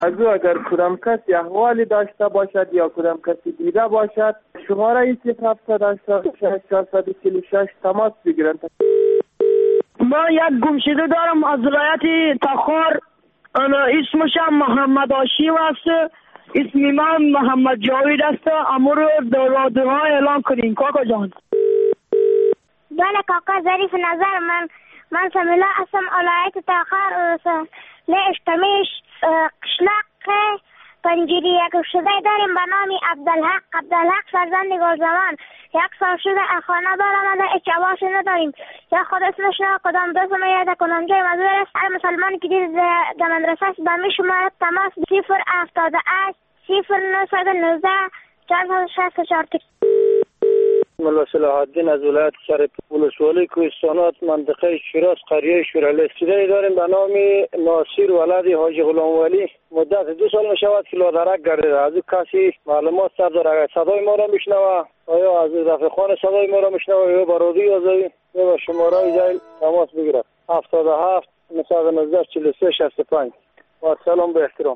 از او اگر کدام کسی احوالی داشته باشد یا کدام کسی دیده باشد شماره 07086 تماس بگیرند. ما یک گمشده دارم از ولایت تخار، اسمش محمد آشی است، اسم من محمد جاوید است. امور رادیوها اعلان کنین کاکا جان. بله کاکا ظریف نظر. من سمیلا هستم، ولایت تخار، اشتمیش قشلق پنجیری. یک گمشده داریم به نام عبدالحق فرزند گلزمان. 1 سال شده خانه دارم، هیچ عواشی نداریم. یا خود اسمش نه کدام دوست میاد کدام جای مزور است. هر مسلمانی که دید در مدرسه است به می شمارد تماس 078 0919 464. ملا صلاح الدین از ولایت شرف ولسوالی کوهستانات منطقه شیراز قریه شورالسیده داریم به نام ناصر ولد حاجی غلام ولی. مدت 2 سال می شود که لادرک گردیده. از او کسی معلومات سر داره؟ صدای ما را میشنوه؟ آیا از رفیقان صدای ما را میشنوه یا برادی آزادی یا با شماره زیل تماس بگیرد؟ 77 919 43 65. با سلام به احترام.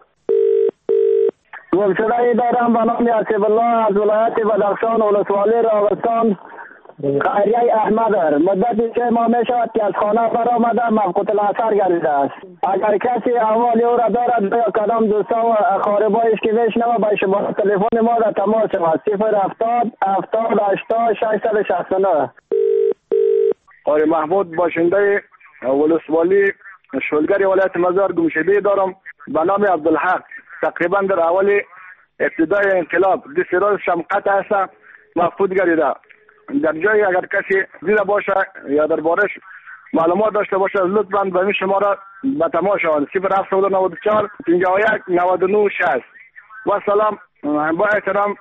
گمشده دارم به نام اسیب الله از ولایت بدخشان ولسوالی راغستان قریه احمد. مدتی 3 ماه می شود که از خانه برآمده مفقود الاثر گردیده است. اگر کسی احوال او را دارد یا کدام دوستا و اقاربایش که میشنوه به شماره تلفن ما را تماس شود 070 70 80 669. آقای محمود باشنده ولسوالی شولگری ولایت مزار گمشده دارم به نام عبدالحق. تقریبا در اول ابتدای انقلاب دستیراز شمقت هست مفقود گردیده. در جایی اگر کسی دیده باشه یا در بارش معلومات داشته باشه لطفاً به این شماره به تماس شوند 0794 51 99 60. و سلام با احترام.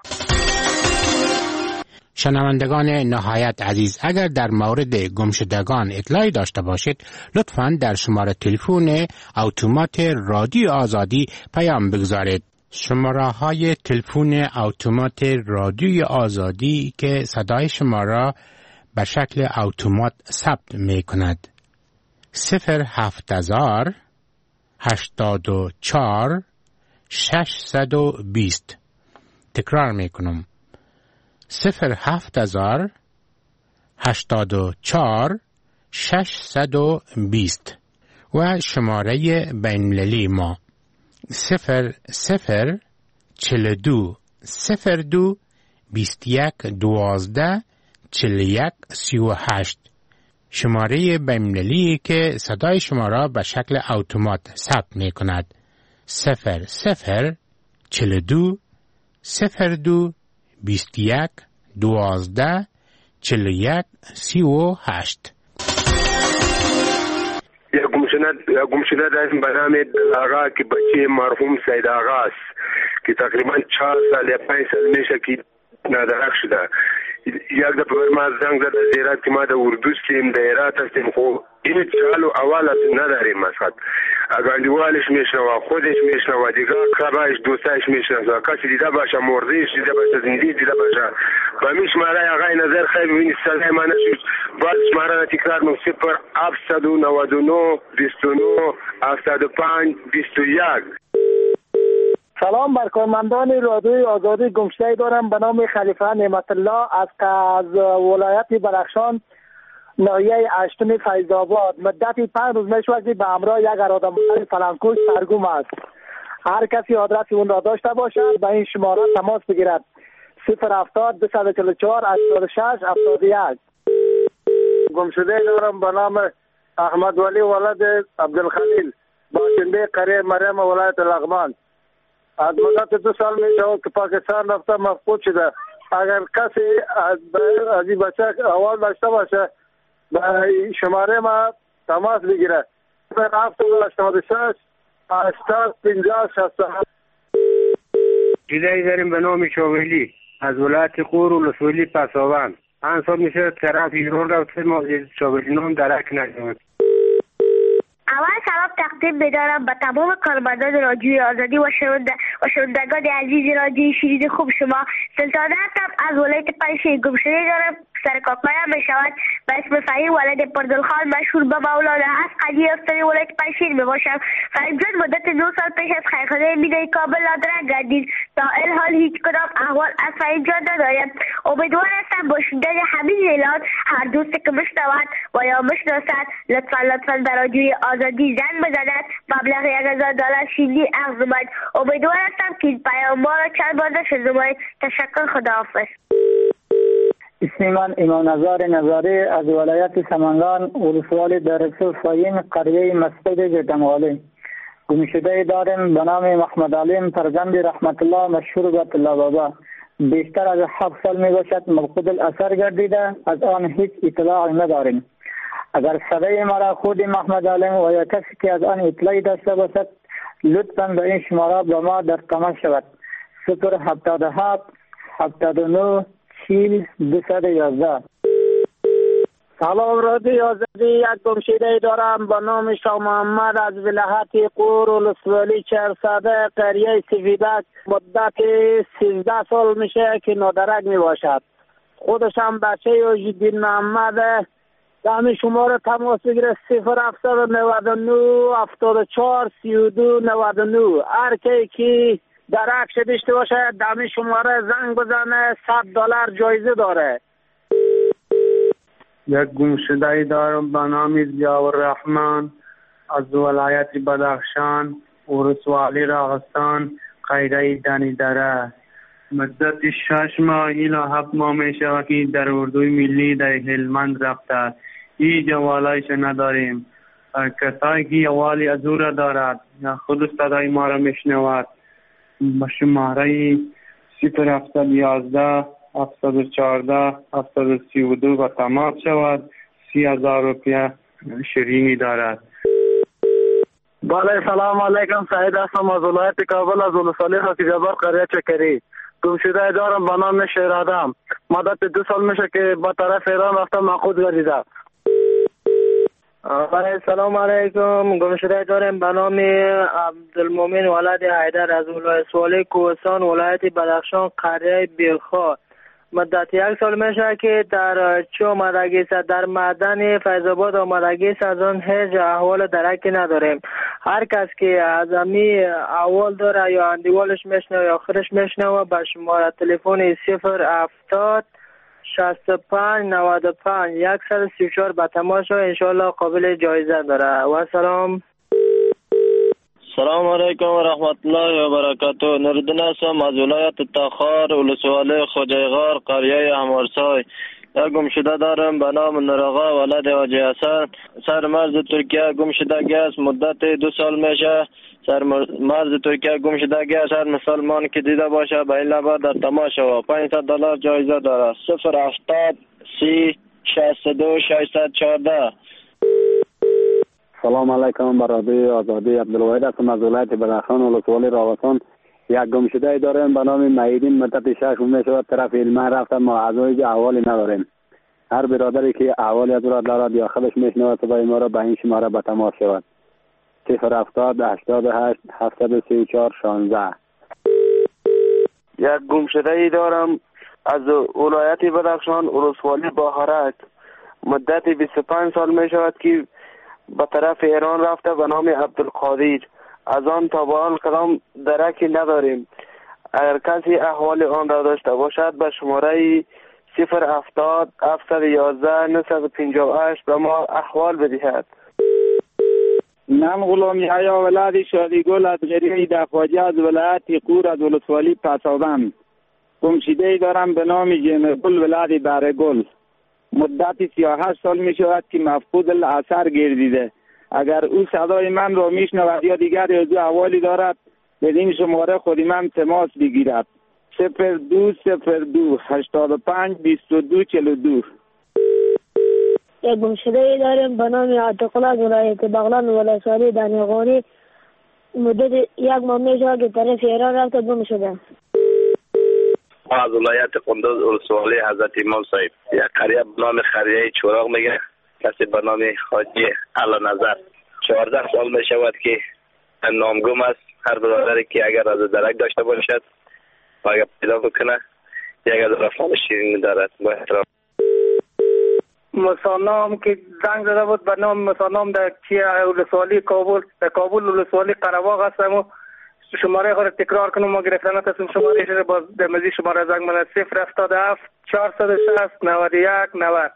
شنوندگان نهایت عزیز، اگر در مورد گمشدگان اطلاعی داشته باشید لطفاً در شماره تلفن اتومات رادیو آزادی پیام بگذارید. شماره های تلفن اتومات رادیو آزادی که صدای شما را به شکل اتومات ثبت می کند 07000 84 620. تکرار می کنم 07000 84 620 و شماره بین‌المللی ما 0042 02 21 12 41 38. شماره بین‌المللی که صدای شما را به شکل اتومات ثبت می کند 0042 02 21 12 41 38. یا گمشده داریم به نام آقا که بچه مرحوم سید آقا است که تقریبا 4 سال یا 5 سال میشه که نادرک شده. یک دفعه بر ما زنگ زد از ایرات که ما در اردو هستیم، در ایرات هستیم، خب این چالو اول نداریم. مثلا اگاندیوالش میشنوه، خودش میشنوه، دیگه اقربایش دوستایش میشنوه، کسی دیده باشه مردهش دیده باشه زنده دیده باشه و می شماره آقای نظر خیلی ببینید صدای ما نشد. باز شماره را تکرار کنم 0799 29 75 21. سلام بر کارمندان رادیوی آزادی. گمشده دارم به نام خلیفه نعمت الله از ولایت بدخشان ناحیه 8 فیض آباد. مدتی 5 روز میشود که به همراه یک اراده‌مند فلانکوش سرگم است. هر کسی آدرس اون را داشته باشد به این شماره تماس بگیرد 070 244 86 71. گمشده دارم به نام احمد ولی ولد عبدالخلیل باشنده قریه مریم ولایت لغمان. از مدت 2 سال می شود که پاکستان رفته مفقود شده. اگر کسی از این بچه احوال داشته باشه به شماره ما تماس بگیره 0786 80 50 67. جدایی داریم به نام شاویلی از ولایت قور و لسولی پساوند. انصاب میشه طرف ایران رفته ما شاویلی نام درک نشد. اول سلام تقدیم بدارم به تمام کارمندان رادیوی آزادی و شنوندگان عزیز رادیوی شیرین خوب شما. سلطان هستم از ولایت پنجشیر. گمشده دارم سر کاکایا می شود. به اسم فهیم ولد پردلخان مشهور به مولانا هست. قضیه افتاری ولایت پنجشیر می باشم. فهیم جان مدت 9 سال پیش از خیرخانه مینای کابل نادرنگ گردید. تا این حال هیچ کدام احوال از فهیم جان نداریم. امیدوار هستم با شنیدن همین اعلان هر دوست که میشنود و یا میشناسد لطفا به رادیوی آزادی زنگ بزند. مبلغ $1000 شیلی عرض نماید. امیدوار هستم که این پیام ما را چند بار نشر نمایید. تشکر. خداحافظ. اسم من امام نظار نظاری از ولایت سمنگان ولسوالی درکسو فایم قریه مسجد جتمالی. گمشده داریم به نام محمد علیم فرزند رحمت الله مشهور به طلا بابا. بیشتر از 7 سال می باشد مفقود الاثر گردیده. از آن هیچ اطلاع نداریم. اگر صدای مرا خود محمد علیم و یا کسی که از آن اطلاعی داشته باشد لطفاً به این شماره به ما در تماس شود. 077 79 40 211. سلام رادیو آزادی. یک گمشده دارم به نام شاه محمد از ولایت قور ولسوالی چهرسده قریه سفیدک. مدت 13 سال میشه که نادرک می باشد. خودش هم بچه عزالدین محمد. دمی شماره تماس بگیره 0799 74 32 99. هر کی درک داشته باشه دمی شماره زنگ بزنه. $100 جایزه داره. یک گمشده دارم به نام ضیاء الرحمن از ولایت بدخشان ولسوالی راغستان قریه دنیدره. مدت 6 ماه الی 7 ماه می شود که در اردوی ملی در هلمند رفته. هیچ حواله‌اش نداریم. کسایی که حوالی از او را دارد یا خود صدای ما را میشنود به شماره 0711 714 732 و تماس شود. 30,000 روپیه شیرینی دارد. بله سلام علیکم. سعید هستم از ولایت کابل از ولسوالی خاکی جبار قریه چکری. گمشده دارم به نام شیرادم. مدت 2 سال میشه که با طرف ایران رفتم مفقود گردیده. بله سلام علیکم. گمشده دارم به نام عبدالمومن ولد حیدر از ولسوالی کوهستان ولایت بدخشان قریه بیلخا. مدت 1 سال میشه که در چو آمدگی در معدن فیض‌آباد آمدگی از آن هیچ احوال درکی نداریم. هر کس که از امی احوال داره یا اندیوالش میشنوه یا آخرش میشنوه به شماره تلفن 070 65 95 134 به تماس شو. انشاءالله قابل جایزه داره. و سلام. سلام علیکم و رحمت الله و برکاته. نوردین هستم از ولایت تخار ولسوالی خوجایغار قریه امارسای. یک گمشده دارم به نام نورآقا ولد حاجی حسن. سر مرز ترکیه گمشدگی است. مدت 2 سال میشه سر مرز ترکیه گمشدگی است. هر مسلمان که دیده باشه به این لبه در تماس شود. $500 جایزه داره. 070 30 62 614. سلام علیکم. برادر آزادی عبدالواحد هستم از ولایت بدخشان ولسوالی راغستان. یک گمشده داریم به نام معیدین. مدت 6 ماه میشود طرف علمه رفتم ما از احوالی نداریم. هر برادری که احوالی از را دارد یا خودش میشنود صدای ما را به این شماره به تماس شود. 070 88 734 16. یک گمشده دارم از ولایت بدخشان ولسوالی باهرک. مدت 25 سال میشود که به طرف ایران رفته به نام عبدالقادر. از آن تا به حال کدام درکی نداریم. اگر کسی احوال آن را داشته باشد به شماره 070 711 958 به ما احوال بدهد. من غلام یحیی ولد شادیگل از قریه دفاجی از ولایت قور از ولسوالی پسابند. گمشده دارم به نام جنگل ولد برگل. مدت 38 سال می شود که مفقود الاثر گردیده. اگر او صدای من را میشنود یا دیگر از او احوالی دارد بدین شماره خود من تماس بگیرد. 0202 85 22 42. یک گمشده داریم به نام عتق‌الله از ولایت بغلان ولسوالی دانیقانی. مدت 1 ماه می شود که طرف ایران رفته گم شده. از ولایت قندوز ولسوالی حضرت امام صاحب. یک قریه به نام قریه چوراغ میگه. کسی به نام حاجی علی نظر. 14 سال می شود که نامگم است. هر برادری که اگر از درک داشته باشد و اگر پیدا بکنه $1000 شیرینی دارد. با احترام. مسانام که زنگ زده بود به نام مسانام در ولسوالی کابل، در کابل ولسوالی قره‌باغ هستم و شماره خود تکرار کنم. ما گرفتن هستم شماره شده باز در مزید شماره زنگ من 077 460 91 90.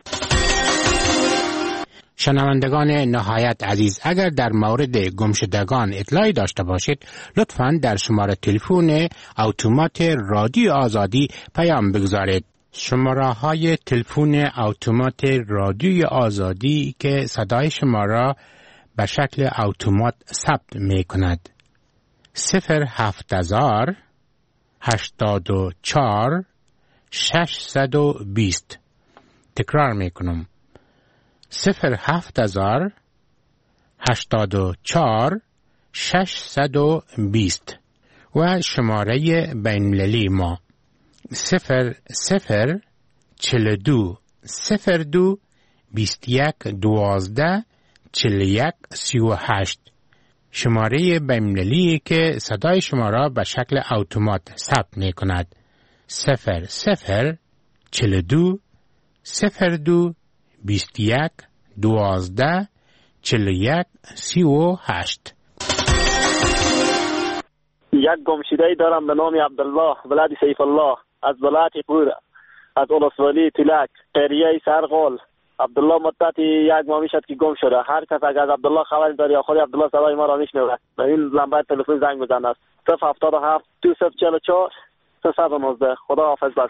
شنوندگان نهایت عزیز، اگر در مورد گمشدگان اطلاعی داشته باشید لطفاً در شماره تلفن اتومات رادیو آزادی پیام بگذارید. شماره های تلفن اتومات رادیو آزادی که صدای شما را به شکل اتومات ثبت می کند 07000 84 620. تکرار می کنم 07000 84 620 و شماره بین‌المللی ما 0042 02 21 12 41 38. شماره بین‌المللی که صدای شما را به شکل اتومات ثبت می کند 0042 02 21 12 41 38. یک گمشده دارم به نام عبدالله ولد سیف الله از ولایت پور از ولسوالی تلک قریه سرغول. عبدالله مدت یک ماه میشد که گم شده. هر کس اگر از عبدالله خبر داره یا خود عبدالله صدای ما را میشنوه به این لمبه تلفن زنگ بزنه است 077 2044 319. خدا حافظ. بس.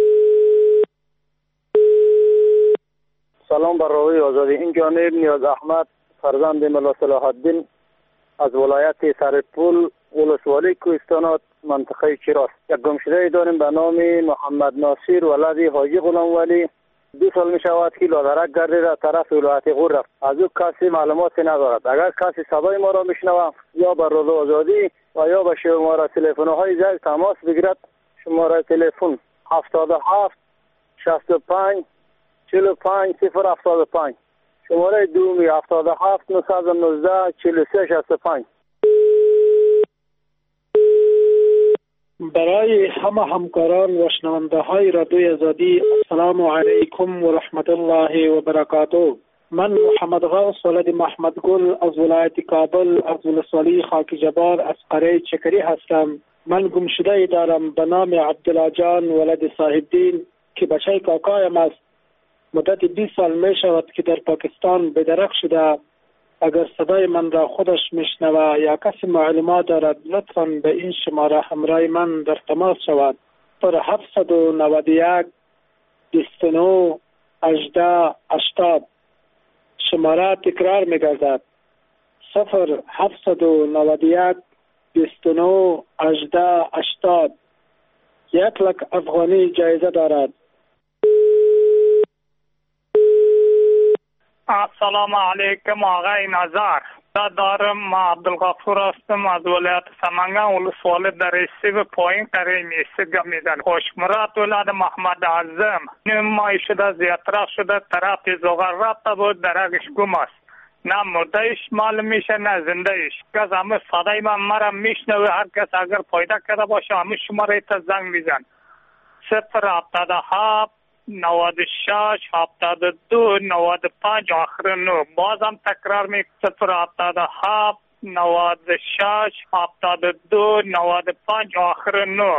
سلام بر رادیوی آزادی. این جانب نیاز احمد فرزند ملا صلاح الدین از ولایت سرپول ولسوالی کوهستانات منطقه شیراز. یک گمشده داریم به نام محمد ناصر ولد حاجی غلام ولی 2 سال می شود که لادرک گردیده طرف ولایت غور رفت. از او کسی معلوماتی ندارد. اگر کسی صدای ما را میشنوه یا بر رادیو آزادی و یا به شماره تلفن های زیر تماس بگیرد. شماره تلفن 77 65 45 075. شماره دومی 77 919 43 65. برای همه همکاران و شنونده های رادیوی آزادی السلام علیکم و رحمت الله و برکاته. من محمد غوث ولد محمد گل از ولایت کابل از ولسوالی خاک جبار از قریه چکری هستم. من گمشده دارم به نام عبدالله جان ولد صاحبدین که بچه کاکایم است. مدت 20 سال می شود که در پاکستان به درک شده. اگر صدای من را خودش میشنوه یا کسی معلومات دارد لطفاً به این شماره همراه من در تماس شود. 791 29 18 80. شماره تکرار میگردد 0791 29 18 80. 1 لک افغانی جایزه دارد. السلام علیکم آقای نظر. دارم ما عبدالغفور هستم از ولایت سمنگان ولسوالی در سیب پایین قریه میسگه میدن. خوشمرات ولد محمد اعظم نمایی شده زیادتر شده طرف زغر رفته بود درگش گم است. نه مردهش معلوم میشه نه زندهش. کس همه صدای من مرا میشنوه. هر کس اگر پیدا کرده باشه همه شماره تا زنگ میزن 077 96 72 95 آخر 9. بازم تکرار می 077 96 72 95 آخر 9.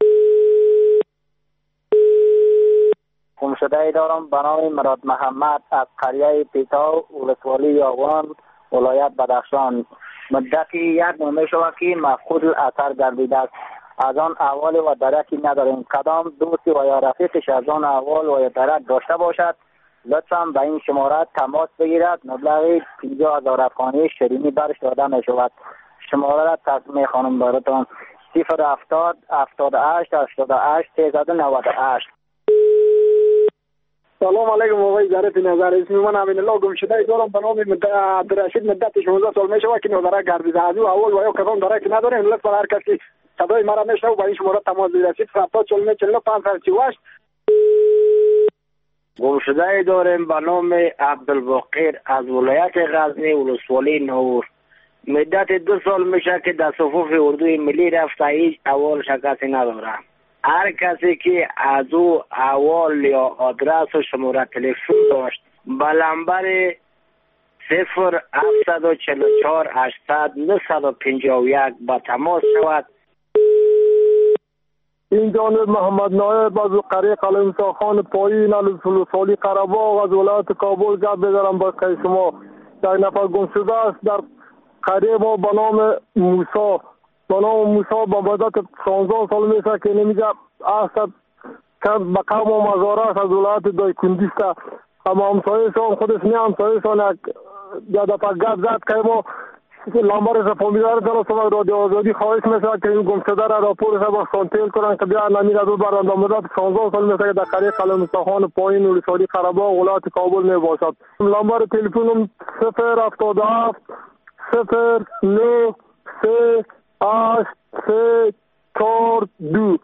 گمشده دارم به نام مراد محمد از قریه پیتاو ولسوالی یاغوان ولایت بدخشان. مدتی 1 ماه می شود که مفقود اثر گردیده است. از آن احوال و درکی نداریم. کدام دوستی و یا رفیقش از آن احوال و یا درک داشته باشد لطفاً به این شماره تماس بگیرد. مبلغ 50,000 افغانی شیرینی برش داده می شود. شماره را تقدیم خانم براتون 070 78 88 398. سلام علیکم آقای ظریف نظر. اسم من امین الله گمشده دارم به نام عبدالرشید. مدت 16 سال می شود که درک گردیده. از او اول و یا کدام درک نداریم. لطفاً هر کسی صدای مرا میشنوه با این شماره تماس بگیرید 070 گمشده داریم به نام عبدالباقر از ولایت غزنی ولسوالی نور. مدت 2 سال میشه که در صفوف اردوی ملی رفته. هیچ احوال شکستی نداره. هر کسی که از او احوال یا آدرس و شماره تلفن داشت به نمبر 0744 800 951 با تماس شود. این جانب محمد نایب از قریه قلمسا خان پایین الوسوالی قره‌باغ از ولایت کابل گپ بدارم با شما. یک نفر گم شده است در قریه ما به نام موسی. با مدت 16 سال میشه که نمیگه است که به قوم و مزاره است از ولایت دایکندی است. اما همسایه‌شان خودش نه همسایه‌شان یک دفعه گپ زد که ما لامبارش فامیلار دارم رادیو آزادی خواهش میشه که این گم شده را راپورش با سانتیل کنن که بیا نمیر از او برنده مدت 16 سال میشه که در قریه قلمساخان پایین ولسوالی قره‌باغ ولایت کابل می باشد. لامبار تلفنم 077 09 38 342.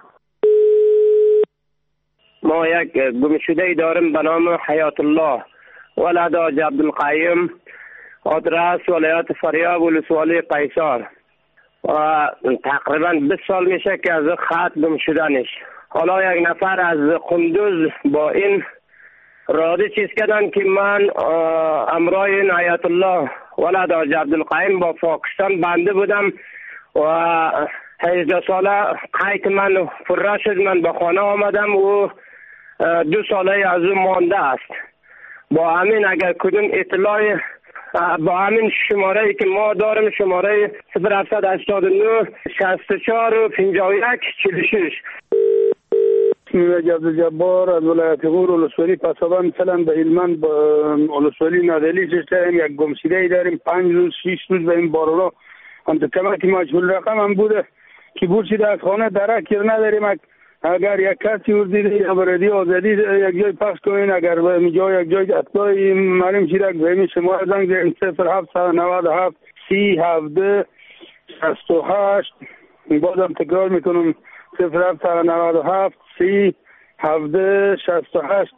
ما یک گمشده داریم به نام حیات الله ولد حاج عبدالقیم، آدرس ولایت فاریاب ولسوالی قیصر و تقریبا 20 سال میشه که از خط گم شدنش. حالا یک نفر از قندوز با این راده چیز کردن که من امرای این حیات الله ولد حاج عبدالقیم با پاکستان بنده بودم و 18 ساله قید من فرا شد. من به خانه آمدم و 2 ساله از اون مانده است. با همین اگر کدوم اطلاع با همین شماره ای که ما داریم، شماره 0789 64 و 51 46. عبدالجبار از ولایت غور ولسوالی پسابان مثلا به هلمند ولسوالی نادلی شدیم. یک گمشده داریم 5 روز 6 روز به این بارورا انت کمکی مجهول رقم هم بوده که بود شده از خانه درک نداریم. اگر یک کسی وردیده یا بردی آزادی یک جای پخش کنین، اگر به یک جای اطلاعی معلوم شیرک به همین شما زنگ زنگ 0797 37 68. بازم تکرار میکنم 0797 37 68.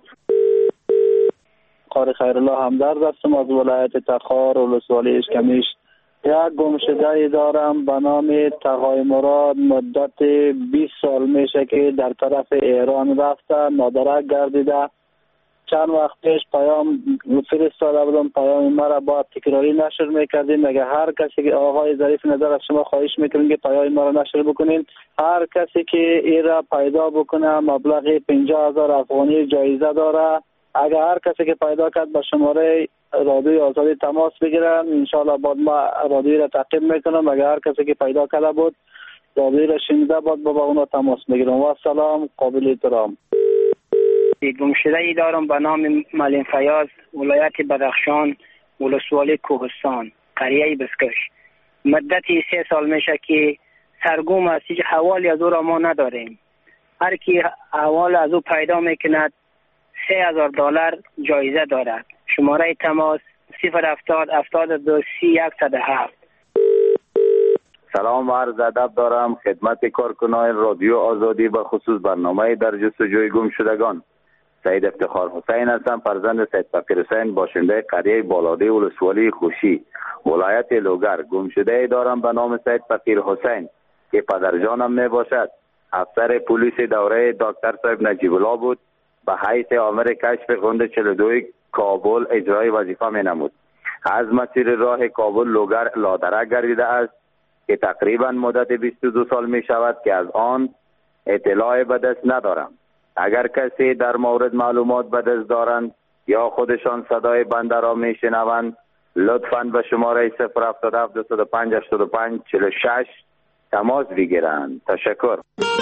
قاری خیرالله همدرد هستم از ولایت تخار ولسوالی اشکمیش. یک گمشده دارم به نام تقای مراد. مدت 20 سال میشه که در طرف ایران رفته، نادرک گردیده. چند وقت پیش پیام فرستاده بودم، پیام مرا با تکراری نشر میکردیم. اگر هر کسی که آقای ظریف نظر از شما خواهش میکنیم که پیام مرا نشر بکنین. هر کسی که این را پیدا بکنه مبلغ 50,000 افغانی جایزه داره. اگر هر کسی که پیدا کرد با شماره رادیوی آزادی تماس بگیرن، انشاءالله بعد ما رادیوی را تعقیب میکنم. اگر هر کسی که پیدا کرده بود رادیوی را شنیده بود با اونا تماس بگیرم. و سلام، قابل احترام. گمشده ای دارم به نام ملین فیاض ولایت بدخشان ولسوالی کوهستان قریه بسکش. مدتی 3 سال میشه که سرگم است، هیچ حوالی از او را ما نداریم. هر کی حوال از او پیدا میکند $3,000 جایزه دارد. شماره تماس 070 72 30 107. سلام و عرض ادب دارم خدمت کارکنان رادیو آزادی به خصوص برنامه در جستجوی گم شدگان. سید افتخار حسین هستم، فرزند سید فقیر حسین، باشنده قریه بالاده ولسوالی خوشی ولایت لوگر. گم شده دارم به نام سید فقیر حسین که پدرجانم می باشد. افسر پلیس دوره دکتر صاحب نجیب الله بود. به حیث آمر کشف غند 42 کابل اجرای وظیفه می نمود. از مسیر راه کابل لوگر لادرک گردیده است که تقریبا مدت 22 سال می شود که از آن اطلاع به دست ندارم. اگر کسی در مورد معلومات به دست دارند یا خودشان صدای بنده را می شنوند، لطفاً به شماره 077 205 85 46 تماس بگیرند. تشکر.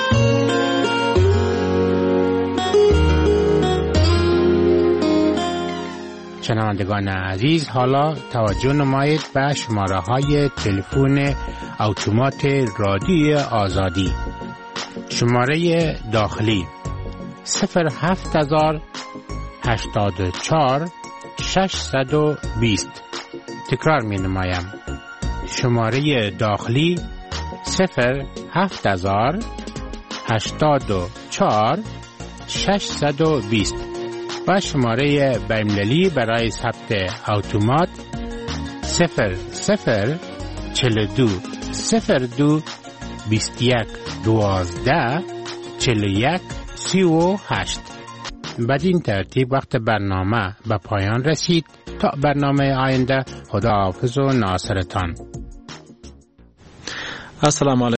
شنوندگان عزیز، حالا توجه نمایید به شماره های تلفن اتومات رادیو آزادی. شماره داخلی 07084 620. تکرار می نمایم. شماره داخلی 07084 620 و شماره بین‌المللی برای ثبت اتومات 0042 02 21 12 41 38. بدین ترتیب وقت برنامه به پایان رسید. تا برنامه آینده، خداحافظ و ناصرتان. السلام علیکم.